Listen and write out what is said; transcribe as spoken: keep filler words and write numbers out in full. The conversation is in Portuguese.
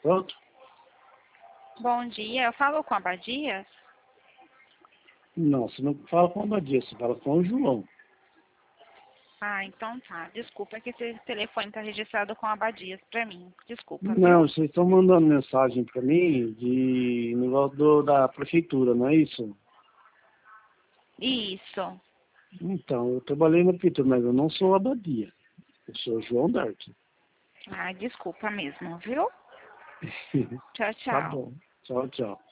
Pronto? Bom dia, eu falo com a Abadias? Não, você não fala com a Abadia, você fala com o João. Ah, então tá. Desculpa, é que esse telefone tá registrado com Abadias pra mim. Desculpa, Não, viu? vocês estão mandando mensagem para mim de negócio do, da prefeitura, não é isso? Isso. Então, eu trabalhei na prefeitura, mas eu não sou Abadia. Eu sou João Dart. Ah, desculpa mesmo, viu? Tchau, Tá tchau. bom. Tchau, tchau.